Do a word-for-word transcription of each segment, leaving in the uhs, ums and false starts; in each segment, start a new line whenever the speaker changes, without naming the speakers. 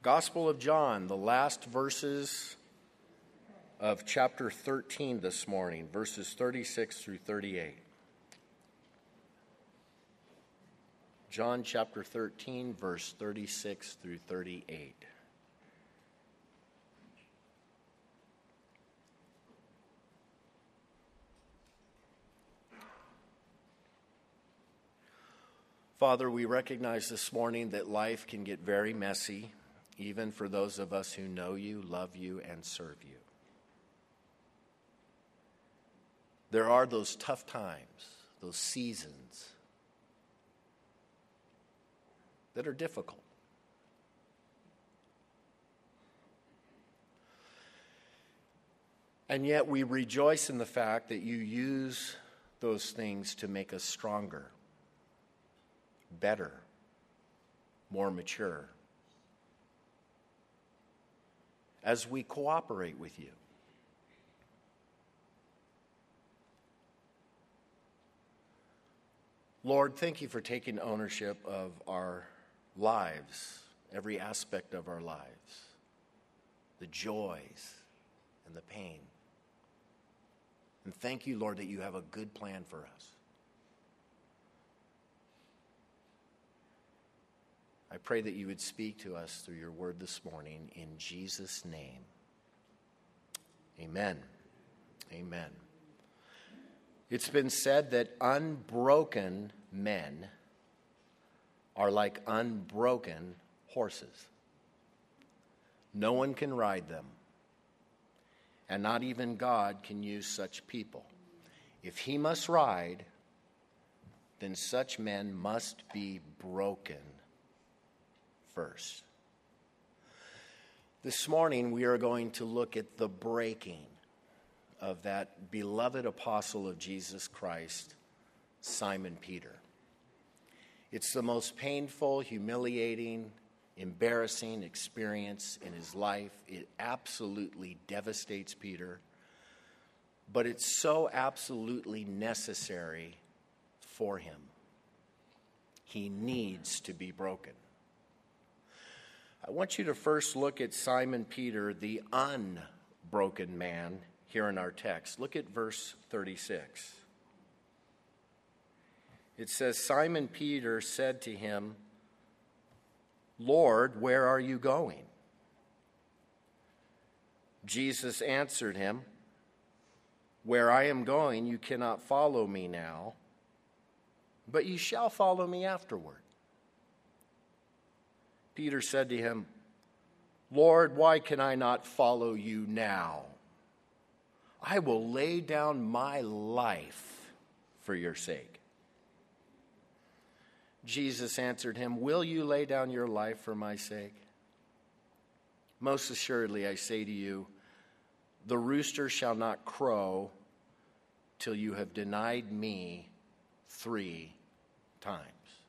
Gospel of John, the last verses of chapter thirteen this morning, verses thirty-six through thirty-eight. John chapter thirteen, verse thirty-six through thirty-eight. Father, we recognize this morning that life can get very messy, even for those of us who know you, love you, and serve you. There are those tough times, those seasons that are difficult. And yet we rejoice in the fact that you use those things to make us stronger, better, more mature, as we cooperate with you. Lord, thank you for taking ownership of our lives, every aspect of our lives, the joys and the pain. And thank you, Lord, that you have a good plan for us. I pray that you would speak to us through your word this morning in Jesus' name. Amen. Amen. It's been said that unbroken men are like unbroken horses. No one can ride them, and not even God can use such people. If he must ride, then such men must be broken first. This morning we are going to look at the breaking of that beloved apostle of Jesus Christ, Simon Peter. It's the most painful, humiliating, embarrassing experience in his life. It absolutely devastates Peter, but it's so absolutely necessary for him. He needs to be broken. I want you to first look at Simon Peter, the unbroken man, here in our text. Look at verse thirty-six. It says, Simon Peter said to him, Lord, where are you going? Jesus answered him, where I am going, you cannot follow me now, but you shall follow me afterward. Peter said to him, Lord, why can I not follow you now? I will lay down my life for your sake. Jesus answered him, will you lay down your life for my sake? Most assuredly, I say to you, the rooster shall not crow till you have denied me three times.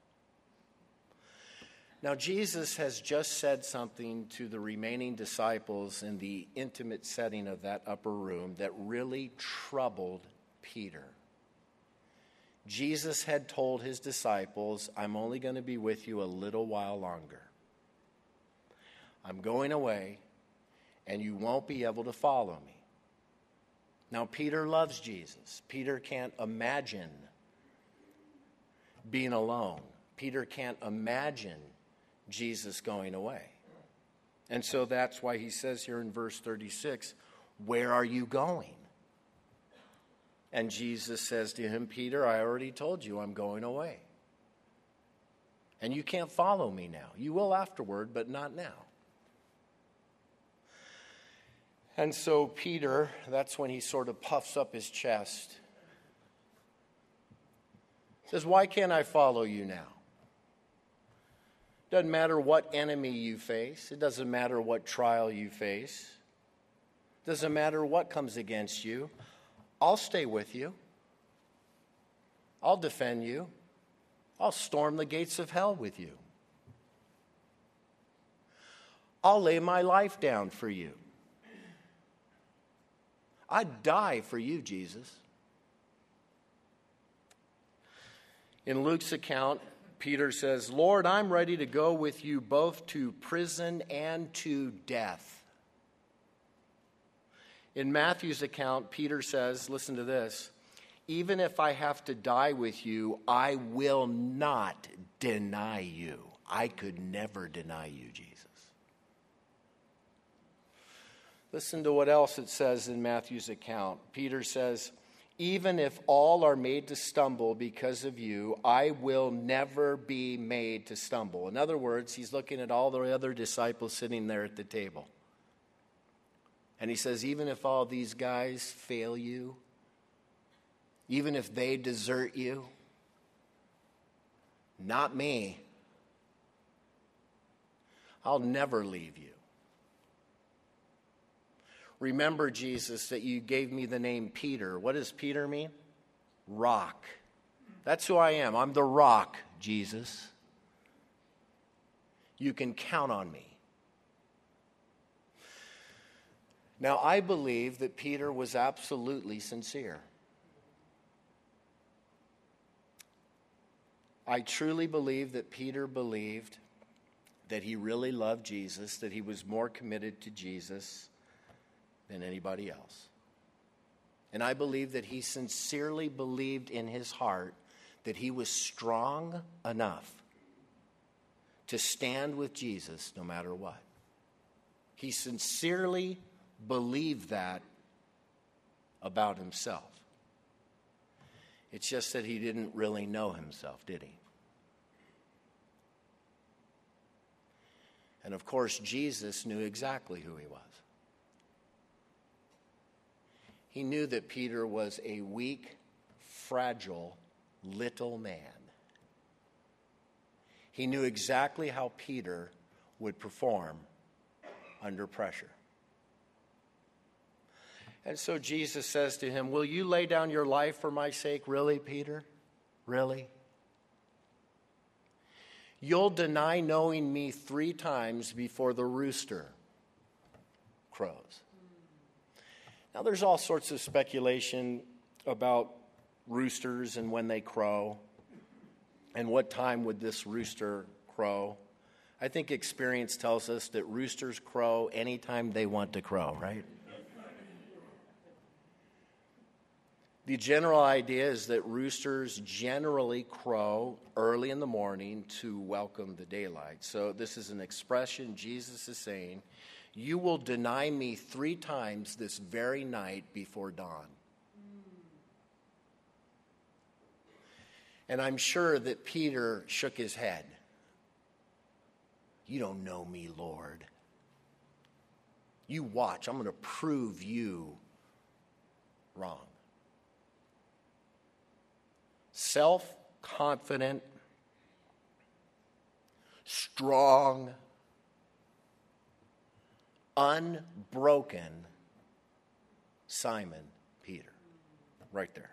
Now, Jesus has just said something to the remaining disciples in the intimate setting of that upper room that really troubled Peter. Jesus had told his disciples, I'm only going to be with you a little while longer. I'm going away, and you won't be able to follow me. Now, Peter loves Jesus. Peter can't imagine being alone. Peter can't imagine Jesus going away. And so that's why he says here in verse thirty-six, where are you going? And Jesus says to him, Peter, I already told you I'm going away. And you can't follow me now. You will afterward, but not now. And so Peter, that's when he sort of puffs up his chest, says, why can't I follow you now? Doesn't matter what enemy you face. It doesn't matter what trial you face. Doesn't matter what comes against you. I'll stay with you. I'll defend you. I'll storm the gates of hell with you. I'll lay my life down for you. I'd die for you, Jesus. In Luke's account, Peter says, Lord, I'm ready to go with you both to prison and to death. In Matthew's account, Peter says, listen to this, even if I have to die with you, I will not deny you. I could never deny you, Jesus. Listen to what else it says in Matthew's account. Peter says, even if all are made to stumble because of you, I will never be made to stumble. In other words, he's looking at all the other disciples sitting there at the table. And he says, even if all these guys fail you, even if they desert you, not me. I'll never leave you. Remember, Jesus, that you gave me the name Peter. What does Peter mean? Rock. That's who I am. I'm the rock, Jesus. You can count on me. Now, I believe that Peter was absolutely sincere. I truly believe that Peter believed that he really loved Jesus, that he was more committed to Jesus than anybody else. And I believe that he sincerely believed in his heart that he was strong enough to stand with Jesus no matter what. He sincerely believed that about himself. It's just that he didn't really know himself, did he? And of course, Jesus knew exactly who he was. He knew that Peter was a weak, fragile, little man. He knew exactly how Peter would perform under pressure. And so Jesus says to him, will you lay down your life for my sake? Really, Peter? Really? You'll deny knowing me three times before the rooster crows. Now, there's all sorts of speculation about roosters and when they crow and what time would this rooster crow. I think experience tells us that roosters crow anytime they want to crow, right? The general idea is that roosters generally crow early in the morning to welcome the daylight. So this is an expression Jesus is saying, you will deny me three times this very night before dawn. And I'm sure that Peter shook his head. You don't know me, Lord. You watch. I'm going to prove you wrong. Self-confident, strong, unbroken Simon Peter. Right there.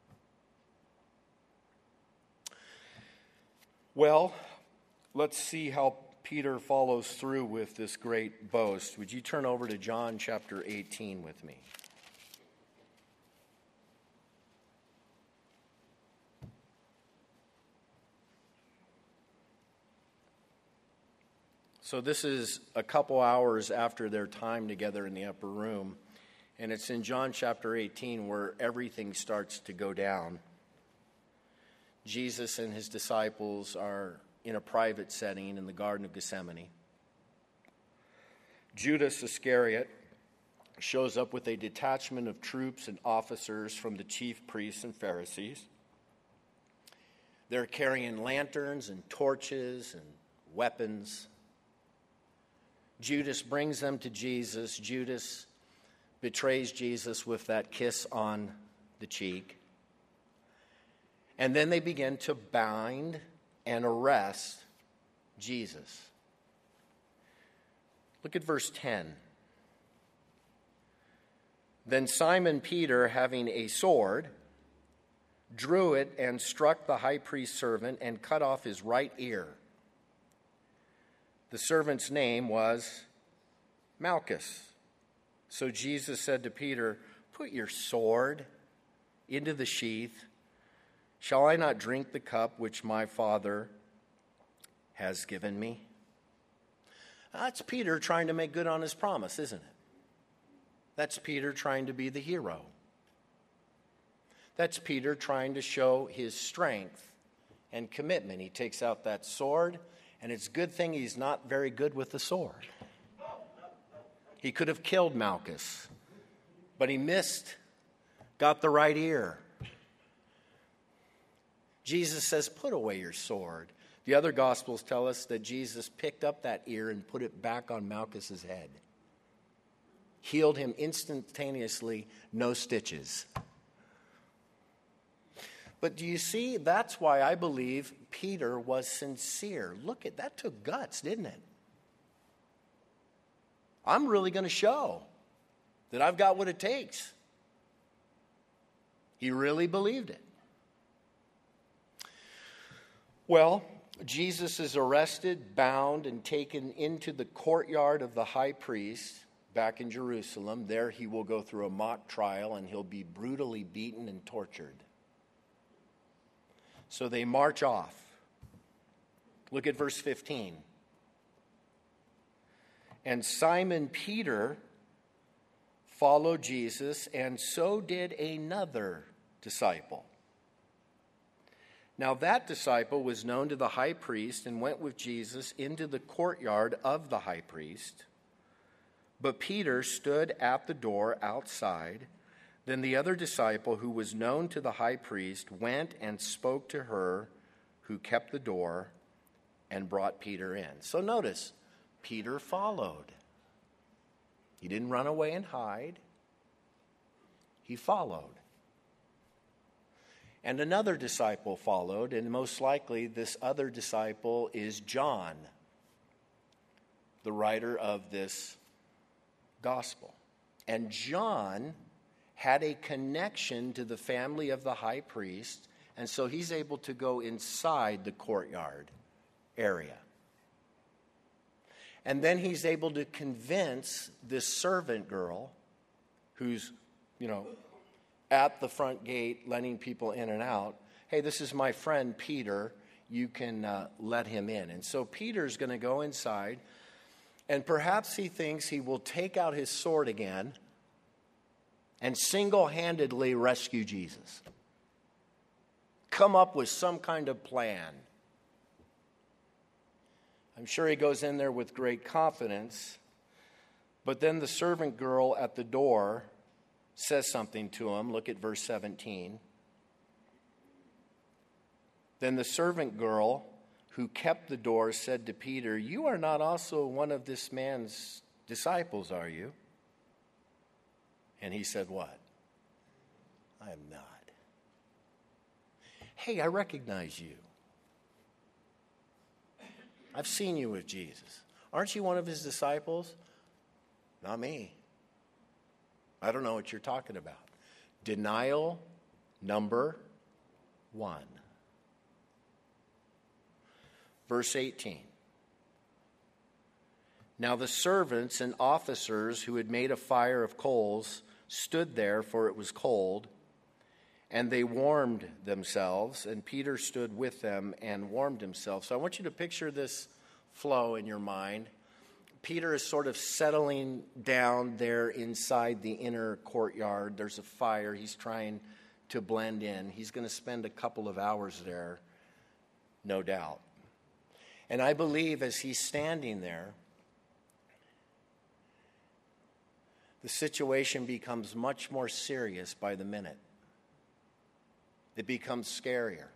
Well, let's see how Peter follows through with this great boast. Would you turn over to John chapter eighteen with me? So this is a couple hours after their time together in the upper room, and it's in John chapter eighteen where everything starts to go down. Jesus and his disciples are in a private setting in the Garden of Gethsemane. Judas Iscariot shows up with a detachment of troops and officers from the chief priests and Pharisees. They're carrying lanterns and torches and weapons. Judas brings them to Jesus. Judas betrays Jesus with that kiss on the cheek. And then they begin to bind and arrest Jesus. Look at verse ten. Then Simon Peter, having a sword, drew it and struck the high priest's servant and cut off his right ear. The servant's name was Malchus. So Jesus said to Peter, put your sword into the sheath. Shall I not drink the cup which my Father has given me. That's Peter trying to make good on his promise, isn't it? That's Peter trying to be the hero. That's Peter trying to show his strength and commitment. He takes out that sword, and it's a good thing he's not very good with the sword. He could have killed Malchus, but he missed, got the right ear. Jesus says, put away your sword. The other Gospels tell us that Jesus picked up that ear and put it back on Malchus's head. Healed him instantaneously, no stitches. But do you see, that's why I believe Peter was sincere. Look at that, took guts, didn't it? I'm really going to show that I've got what it takes. He really believed it. Well, Jesus is arrested, bound, and taken into the courtyard of the high priest back in Jerusalem. There he will go through a mock trial, and he'll be brutally beaten and tortured. So they march off. Look at verse fifteen. And Simon Peter followed Jesus, and so did another disciple. Now that disciple was known to the high priest and went with Jesus into the courtyard of the high priest. But Peter stood at the door outside. Then the other disciple, who was known to the high priest, went and spoke to her who kept the door and brought Peter in. So notice, Peter followed. He didn't run away and hide. He followed. And another disciple followed, and most likely this other disciple is John, the writer of this gospel. And John had a connection to the family of the high priest, and so he's able to go inside the courtyard area. And then he's able to convince this servant girl who's, you know, at the front gate letting people in and out, hey, this is my friend Peter, you can uh, let him in. And so Peter's going to go inside, and perhaps he thinks he will take out his sword again and single-handedly rescue Jesus. Come up with some kind of plan. I'm sure he goes in there with great confidence, but then the servant girl at the door says something to him. Look at verse seventeen. Then the servant girl who kept the door said to Peter, you are not also one of this man's disciples, are you? And he said, what? I am not. Hey, I recognize you. I've seen you with Jesus. Aren't you one of his disciples? Not me. I don't know what you're talking about. Denial number one. Verse eighteen. Now the servants and officers who had made a fire of coals stood there, for it was cold, and they warmed themselves, and Peter stood with them and warmed himself. So I want you to picture this flow in your mind. Peter is sort of settling down there inside the inner courtyard. There's a fire. He's trying to blend in. He's going to spend a couple of hours there, no doubt. And I believe as he's standing there, the situation becomes much more serious by the minute. It becomes scarier.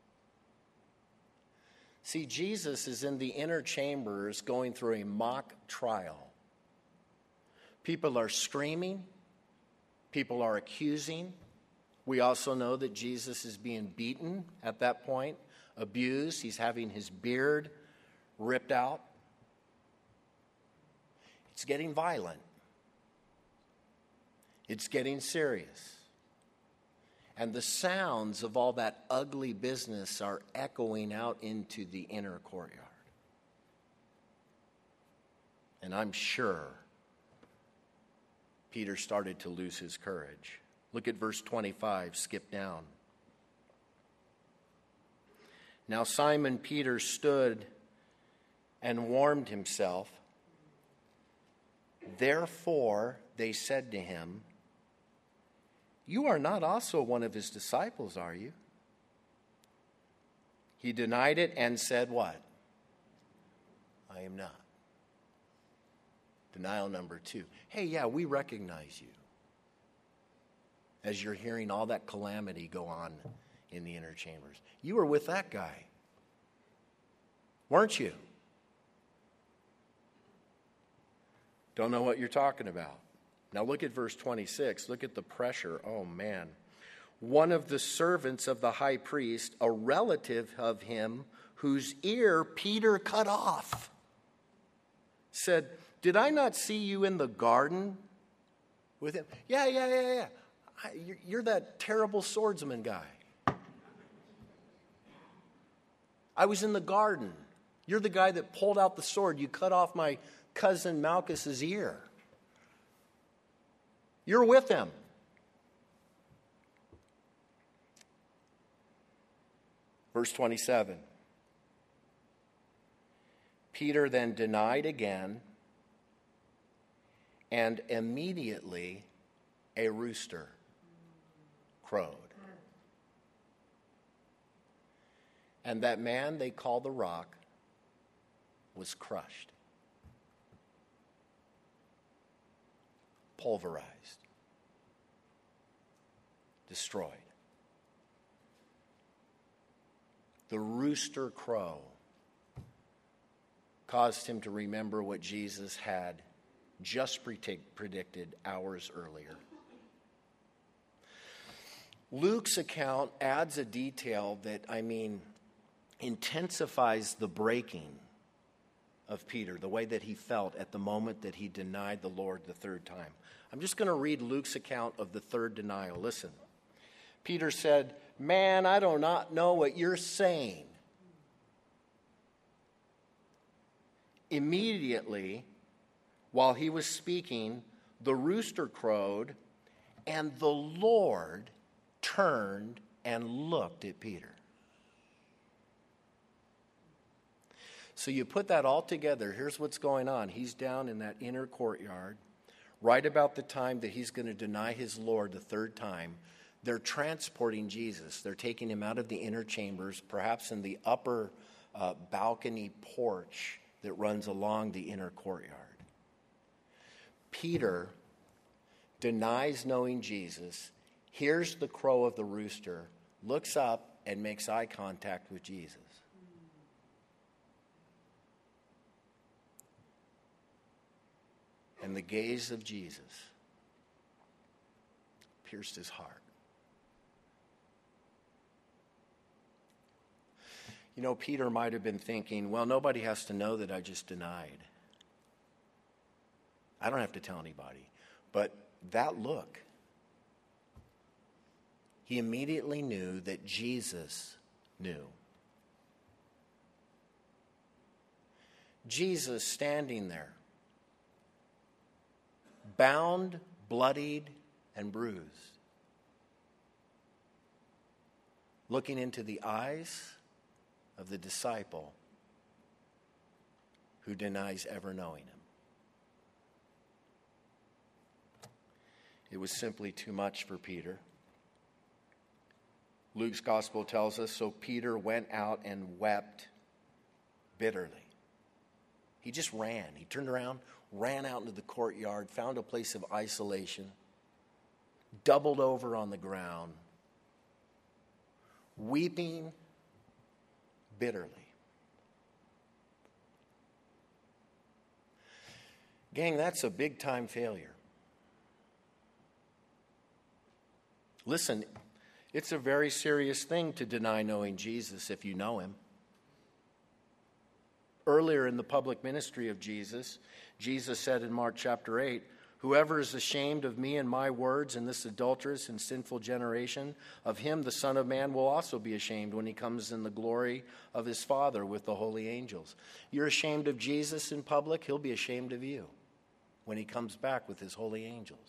See, Jesus is in the inner chambers going through a mock trial. People are screaming. People are accusing. We also know that Jesus is being beaten at that point, abused. He's having his beard ripped out. It's getting violent. It's getting serious. And the sounds of all that ugly business are echoing out into the inner courtyard. And I'm sure Peter started to lose his courage. Look at verse twenty-five, skip down. Now Simon Peter stood and warmed himself. Therefore they said to him, "You are not also one of his disciples, are you?" He denied it and said what? "I am not." Denial number two. Hey, yeah, we recognize you. As you're hearing all that calamity go on in the inner chambers. You were with that guy, weren't you? Don't know what you're talking about. Now look at verse twenty-six. Look at the pressure. Oh, man. One of the servants of the high priest, a relative of him whose ear Peter cut off, said, "Did I not see you in the garden with him?" Yeah, yeah, yeah, yeah. I, you're, you're that terrible swordsman guy. I was in the garden. You're the guy that pulled out the sword. You cut off my cousin Malchus's ear. You're with him. Verse twenty-seven. Peter then denied again, and immediately a rooster crowed. And that man they call the Rock was crushed, pulverized, destroyed. The rooster crow caused him to remember what Jesus had just predicted hours earlier. Luke's account adds a detail that, I mean, intensifies the breaking of Peter, the way that he felt at the moment that he denied the Lord the third time. I'm just going to read Luke's account of the third denial. Listen. Peter said, "Man, I do not know what you're saying." Immediately, while he was speaking, the rooster crowed, and the Lord turned and looked at Peter. So you put that all together. Here's what's going on. He's down in that inner courtyard, right about the time that he's going to deny his Lord the third time. They're transporting Jesus. They're taking him out of the inner chambers, perhaps in the upper uh, balcony porch that runs along the inner courtyard. Peter denies knowing Jesus, hears the crow of the rooster, looks up and makes eye contact with Jesus. And the gaze of Jesus pierced his heart. You know, Peter might have been thinking, well, nobody has to know that I just denied. I don't have to tell anybody. But that look, he immediately knew that Jesus knew. Jesus standing there, bound, bloodied, and bruised, looking into the eyes of the disciple who denies ever knowing him. It was simply too much for Peter. Luke's gospel tells us, so Peter went out and wept bitterly. He just ran. He turned around, ran out into the courtyard, found a place of isolation, doubled over on the ground, weeping bitterly. Gang, that's a big time failure. Listen, it's a very serious thing to deny knowing Jesus if you know him. Earlier in the public ministry of Jesus, Jesus said in Mark chapter eight, "Whoever is ashamed of me and my words in this adulterous and sinful generation, of him the Son of Man will also be ashamed when he comes in the glory of his Father with the holy angels." You're ashamed of Jesus in public, he'll be ashamed of you when he comes back with his holy angels.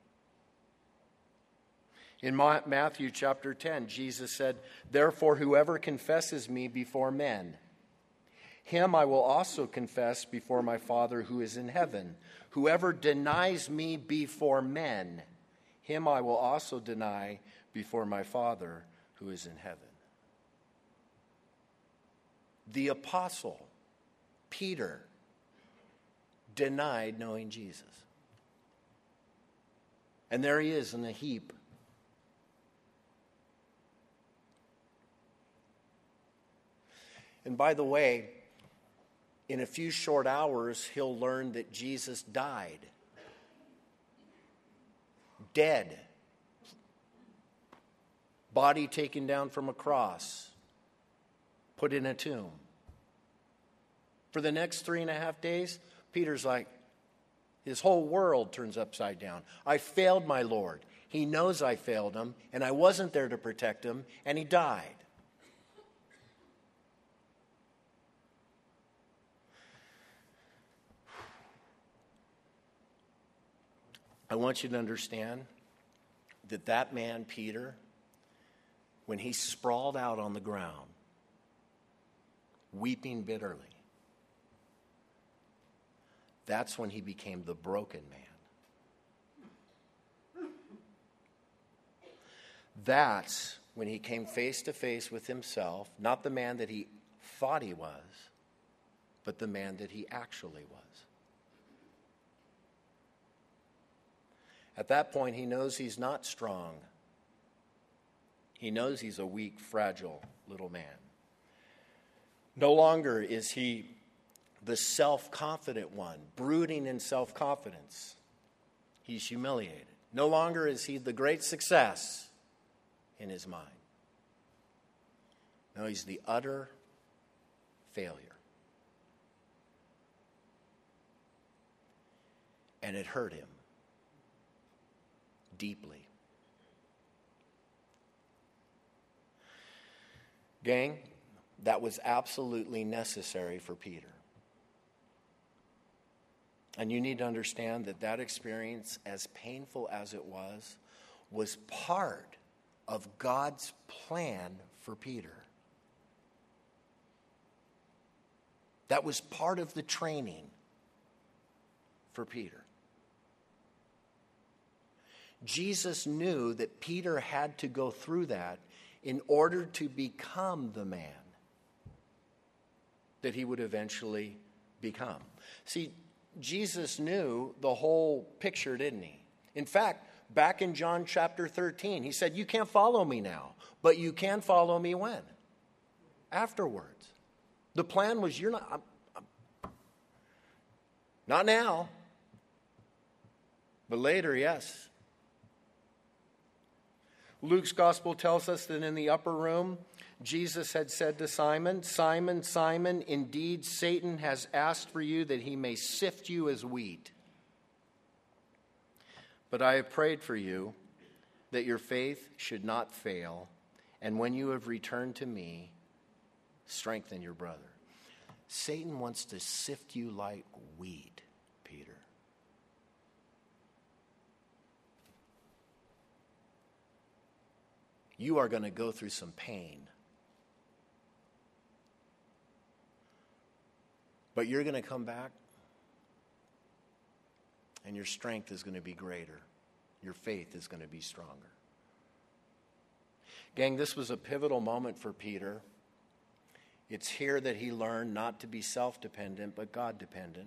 In Matthew chapter ten, Jesus said, "Therefore whoever confesses me before men, him I will also confess before my Father who is in heaven. Whoever denies me before men, him I will also deny before my Father who is in heaven. The apostle Peter denied knowing Jesus. And there he is in a heap. And by the way, in a few short hours, he'll learn that Jesus died. Dead. Body taken down from a cross. Put in a tomb. For the next three and a half days, Peter's like, his whole world turns upside down. I failed my Lord. He knows I failed him, and I wasn't there to protect him, and he died. I want you to understand that that man, Peter, when he sprawled out on the ground, weeping bitterly, that's when he became the broken man. That's when he came face to face with himself, not the man that he thought he was, but the man that he actually was. At that point, he knows he's not strong. He knows he's a weak, fragile little man. No longer is he the self-confident one, brooding in self-confidence. He's humiliated. No longer is he the great success in his mind. No, he's the utter failure. And it hurt him deeply. Gang, that was absolutely necessary for Peter. And you need to understand that that experience, as painful as it was, was part of God's plan for Peter. That was part of the training for Peter. Jesus knew that Peter had to go through that in order to become the man that he would eventually become. See, Jesus knew the whole picture, didn't he? In fact, back in John chapter thirteen, he said, you can't follow me now, but you can follow me when? Afterwards. The plan was, you're not, I'm, I'm, not now, but later, yes. Luke's gospel tells us that in the upper room, Jesus had said to Simon, Simon, Simon, indeed Satan has asked for you that he may sift you as wheat. But I have prayed for you that your faith should not fail, and when you have returned to me, strengthen your brother. Satan wants to sift you like wheat, Peter. You are going to go through some pain. But you're going to come back, and your strength is going to be greater. Your faith is going to be stronger. Gang, this was a pivotal moment for Peter. It's here that he learned not to be self-dependent, but God-dependent.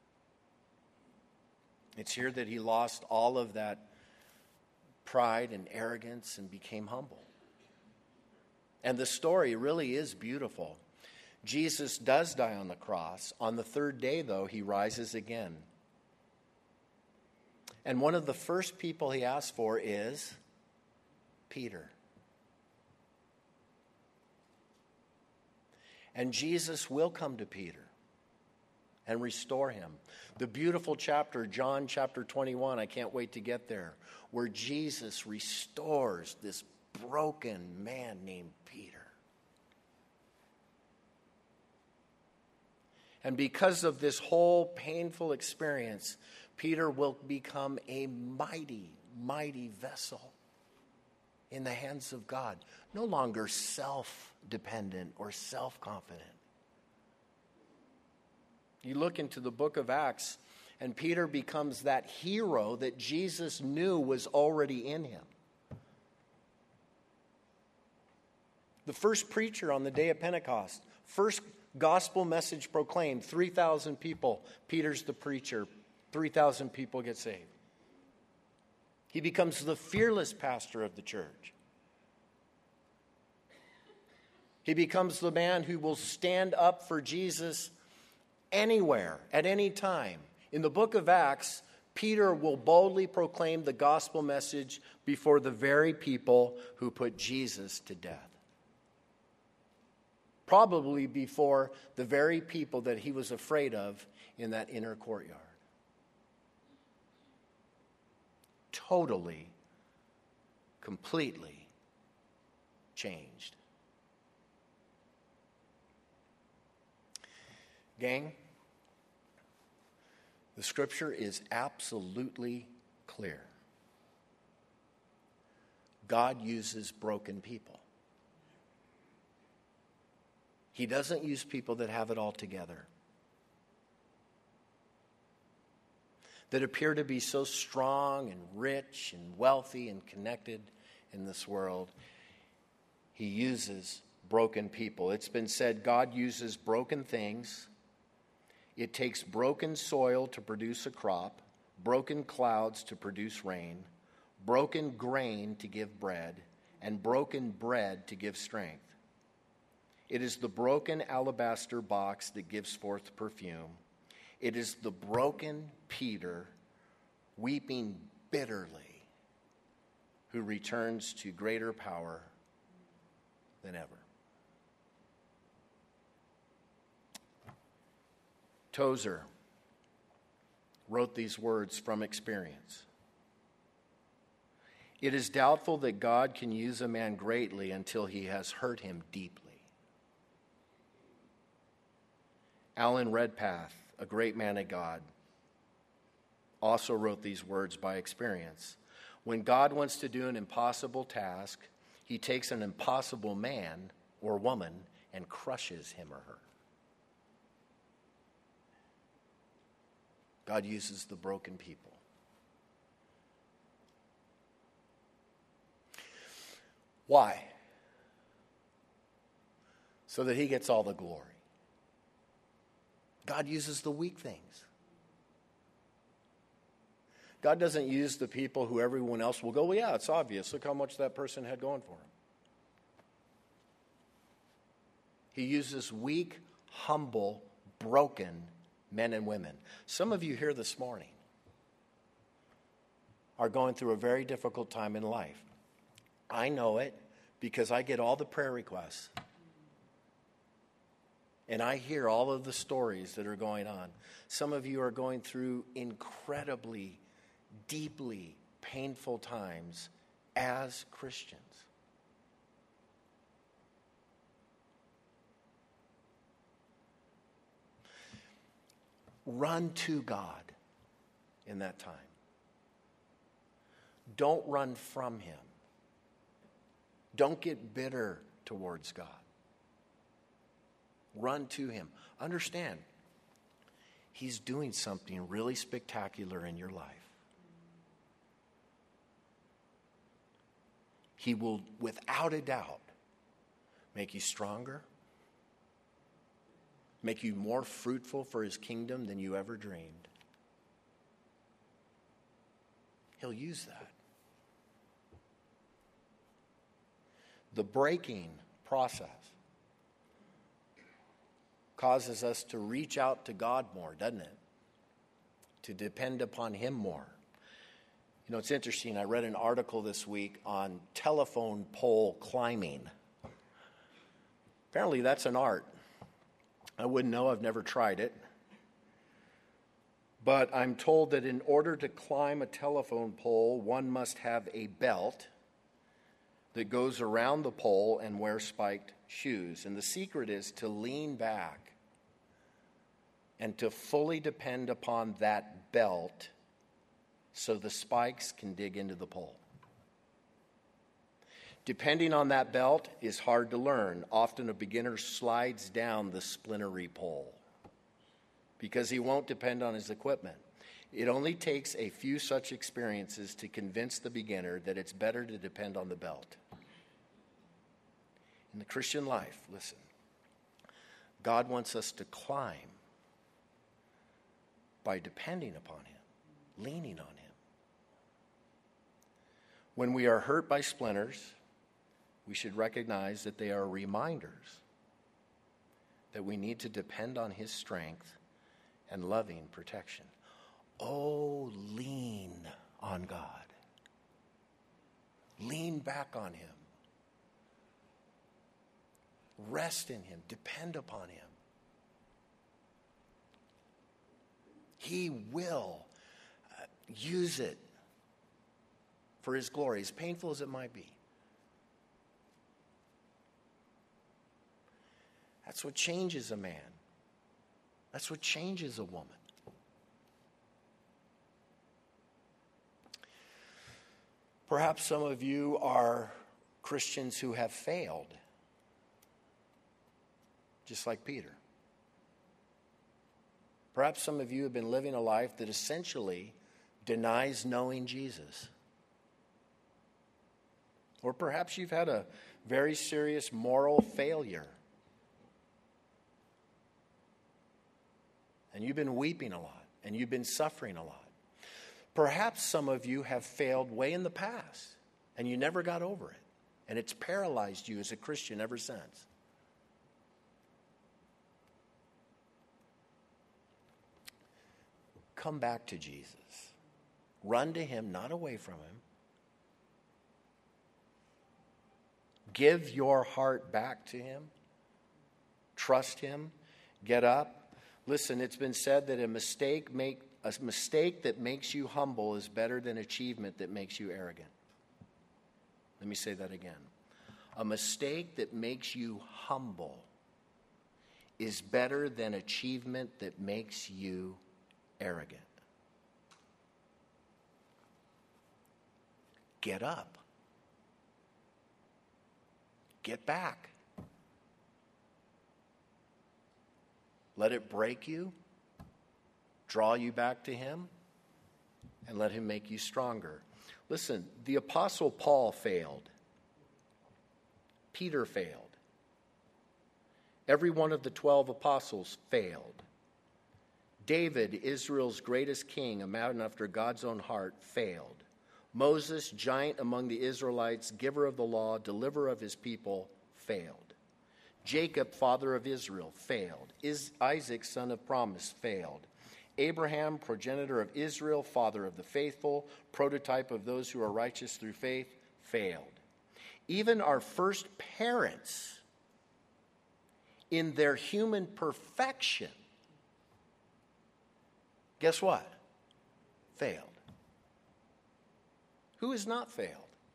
It's here that he lost all of that pride and arrogance and became humble. And the story really is beautiful. Jesus does die on the cross. On the third day, though, he rises again. And one of the first people he asks for is Peter. And Jesus will come to Peter and restore him. The beautiful chapter, John chapter twenty-one, I can't wait to get there, where Jesus restores this broken man named Peter. And because of this whole painful experience, Peter will become a mighty, mighty vessel in the hands of God. No longer self-dependent or self-confident, You look into the book of Acts, and Peter becomes that hero that Jesus knew was already in him. The first preacher on the day of Pentecost, first gospel message proclaimed, three thousand people. Peter's the preacher. three thousand people get saved. He becomes the fearless pastor of the church. He becomes the man who will stand up for Jesus anywhere, at any time. In the book of Acts, Peter will boldly proclaim the gospel message before the very people who put Jesus to death. Probably before the very people that he was afraid of in that inner courtyard. Totally, completely changed. Gang, the scripture is absolutely clear. God uses broken people. He doesn't use people that have it all together, that appear to be so strong and rich and wealthy and connected in this world. He uses broken people. It's been said God uses broken things. It takes broken soil to produce a crop, broken clouds to produce rain, broken grain to give bread, and broken bread to give strength. It is the broken alabaster box that gives forth perfume. It is the broken Peter, weeping bitterly, who returns to greater power than ever. Tozer wrote these words from experience. It is doubtful that God can use a man greatly until he has hurt him deeply. Alan Redpath, a great man of God, also wrote these words by experience. When God wants to do an impossible task, he takes an impossible man or woman and crushes him or her. God uses the broken people. Why? So that he gets all the glory. God uses the weak things. God doesn't use the people who everyone else will go, well, yeah, it's obvious. Look how much that person had going for him. He uses weak, humble, broken men and women. Some of you here this morning are going through a very difficult time in life. I know it because I get all the prayer requests. And I hear all of the stories that are going on. Some of you are going through incredibly, deeply painful times as Christians. Run to God in that time. Don't run from him. Don't get bitter towards God. Run to him. Understand, he's doing something really spectacular in your life. He will, without a doubt, make you stronger, make you more fruitful for his kingdom than you ever dreamed. He'll use that. The breaking process causes us to reach out to God more, doesn't it? To depend upon him more. You know, it's interesting. I read an article this week on telephone pole climbing. Apparently that's an art. I wouldn't know. I've never tried it. But I'm told that in order to climb a telephone pole, one must have a belt that goes around the pole and wear spiked shoes. And the secret is to lean back and to fully depend upon that belt so the spikes can dig into the pole. Depending on that belt is hard to learn. Often a beginner slides down the splintery pole. because he won't depend on his equipment. It only takes a few such experiences to convince the beginner that it's better to depend on the belt. In the Christian life, listen, God wants us to climb by depending upon him, leaning on him. When we are hurt by splinters, we should recognize that they are reminders that we need to depend on his strength and loving protection. Oh, lean on God. Lean back on him. Rest in him. Depend upon him. He will uh, use it for his glory, as painful as it might be. That's what changes a man. That's what changes a woman. Perhaps some of you are Christians who have failed, just like Peter. Perhaps some of you have been living a life that essentially denies knowing Jesus. Or perhaps you've had a very serious moral failure. And you've been weeping a lot, and you've been suffering a lot. Perhaps some of you have failed way in the past, and you never got over it. And it's paralyzed you as a Christian ever since. Come back to Jesus. Run to him, not away from him. Give your heart back to him. Trust him. Get up. Listen, it's been said that a mistake make a mistake that makes you humble is better than achievement that makes you arrogant. Let me say that again. A mistake that makes you humble is better than achievement that makes you arrogant. Get up. Get back. Let it break you, draw you back to him, and let him make you stronger. Listen, the Apostle Paul failed. Peter failed. Every one of the twelve apostles failed. David, Israel's greatest king, a man after God's own heart, failed. Moses, giant among the Israelites, giver of the law, deliverer of his people, failed. Jacob, father of Israel, failed. Is Isaac, son of promise, failed. Abraham, progenitor of Israel, father of the faithful, prototype of those who are righteous through faith, failed. Even our first parents, in their human perfection, guess what? Failed. Who has not failed?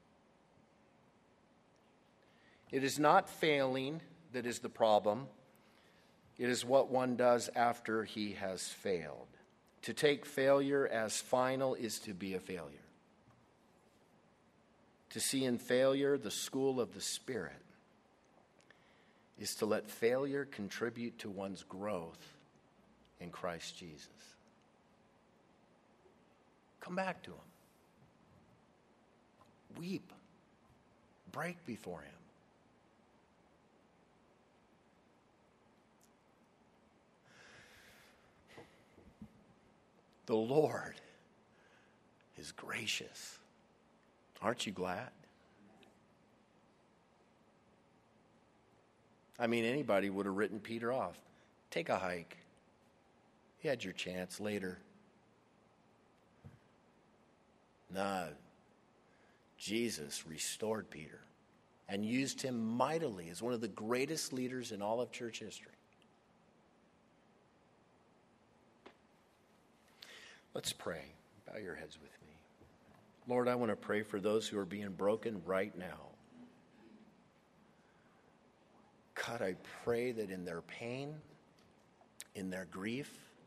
It is not failing that is the problem. It is what one does after he has failed. To take failure as final is to be a failure. To see in failure the school of the Spirit is to let failure contribute to one's growth in Christ Jesus. Come back to him. Weep. Break before him. The Lord is gracious. Aren't you glad? I mean, anybody would have written Peter off. Take a hike. You had your chance later. No. Jesus restored Peter and used him mightily as one of the greatest leaders in all of church history. Let's pray. Bow your heads with me. Lord, I want to pray for those who are being broken right now. God, I pray that in their pain, in their grief,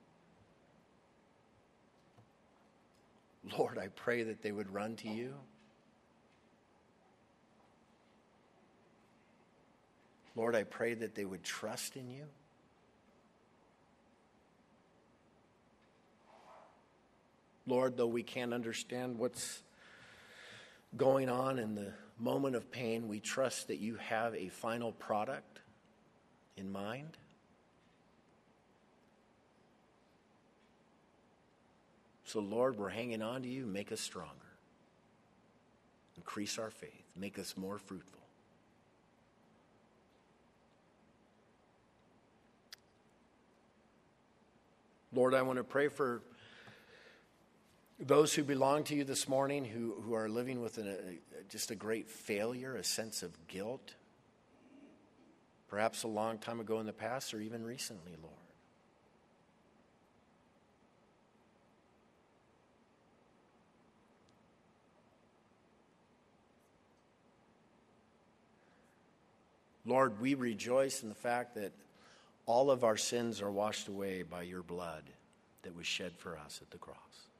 Lord, I pray that they would run to you. Lord, I pray that they would trust in you. Lord, though we can't understand what's going on in the moment of pain, we trust that you have a final product in mind. So, Lord, we're hanging on to you. Make us stronger. Increase our faith. Make us more fruitful. Lord, I want to pray for those who belong to you this morning who, who are living with an, a, just a great failure, a sense of guilt, perhaps a long time ago in the past or even recently, Lord. Lord, we rejoice in the fact that all of our sins are washed away by your blood that was shed for us at the cross.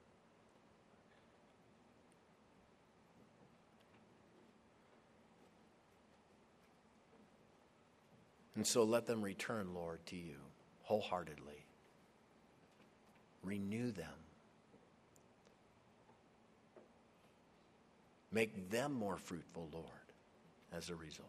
And so let them return, Lord, to you wholeheartedly. Renew them. Make them more fruitful, Lord, as a result.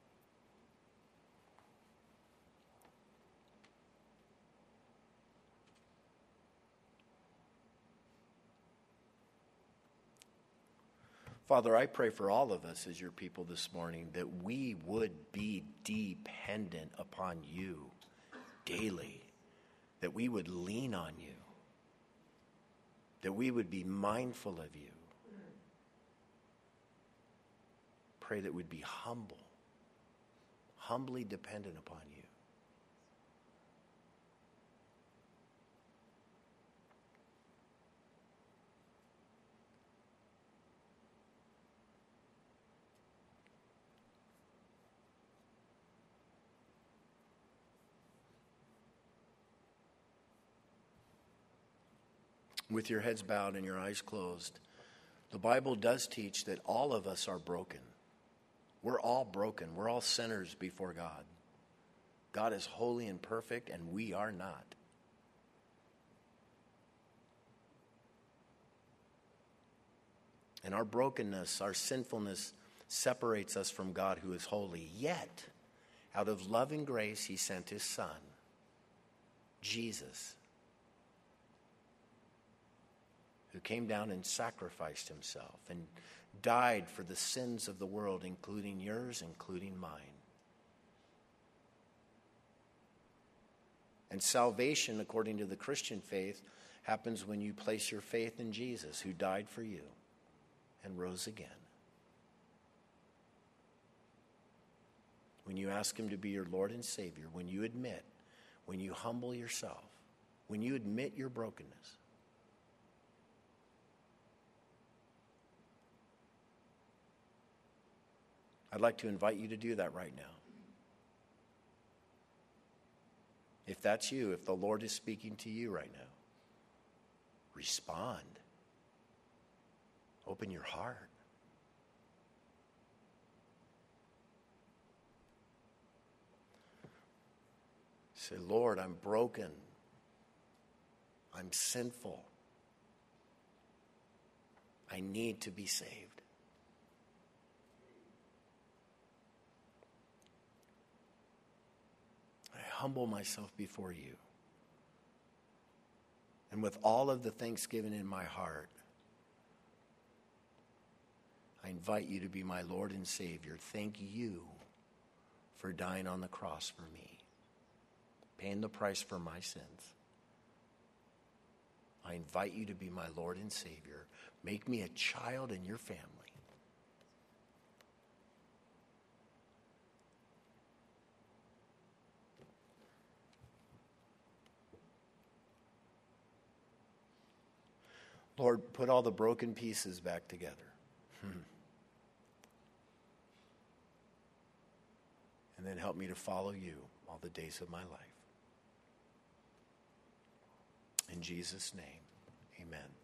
Father, I pray for all of us as your people this morning that we would be dependent upon you daily, that we would lean on you, that we would be mindful of you. Pray that we'd be humble, humbly dependent upon you. With your heads bowed and your eyes closed, the Bible does teach that all of us are broken. We're all broken. We're all sinners before God. God is holy and perfect, and we are not. And our brokenness, our sinfulness separates us from God who is holy. Yet, out of love and grace, he sent his Son, Jesus, who came down and sacrificed himself and died for the sins of the world, including yours, including mine. And salvation, according to the Christian faith, happens when you place your faith in Jesus, who died for you and rose again. When you ask him to be your Lord and Savior, when you admit, when you humble yourself, when you admit your brokenness, I'd like to invite you to do that right now. If that's you, if the Lord is speaking to you right now, respond. Open your heart. Say, Lord, I'm broken. I'm sinful. I need to be saved. Humble myself before you. And with all of the thanksgiving in my heart, I invite you to be my Lord and Savior. Thank you for dying on the cross for me, paying the price for my sins. I invite you to be my Lord and Savior. Make me a child in your family. Lord, put all the broken pieces back together. Hmm. And then help me to follow you all the days of my life. In Jesus' name, amen.